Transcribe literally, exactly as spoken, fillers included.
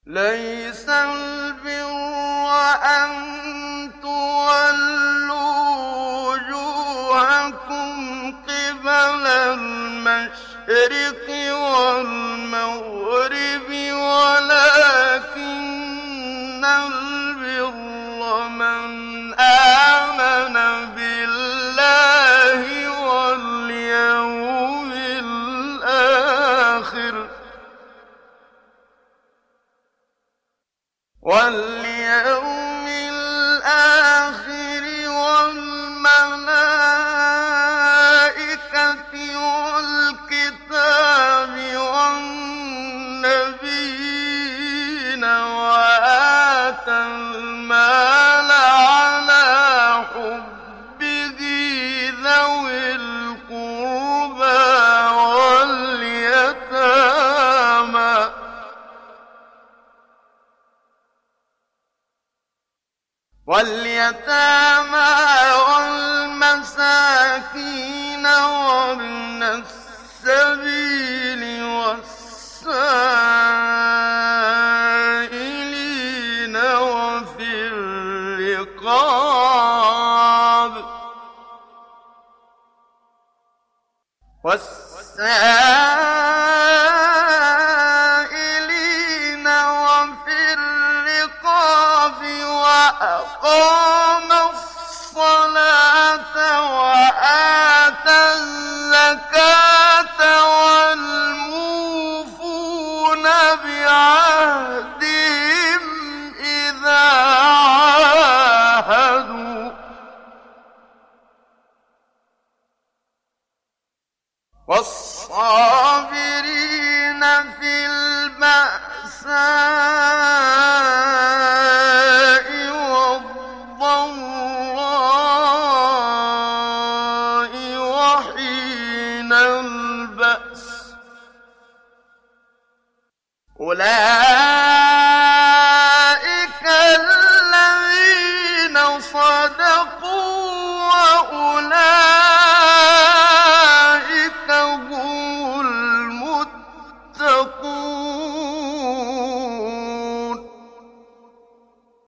ليس البر أن تولوا وجوهكم قبل المشرق والمغرب ولكن البر من آمن بالله واليوم الآخر واليوم الآخر والملائكة والكتاب والنبيين وآتى المال على حبه ذوي القربى واليتامى واليتامى والمساكين وابن السبيل والسائلين وفي الرقاب والسائلين وفي الرقاب وأقام الصلاة وآتى الزكاة والموفون بعهدهم إذا عاهدوا والصابرين في البأساء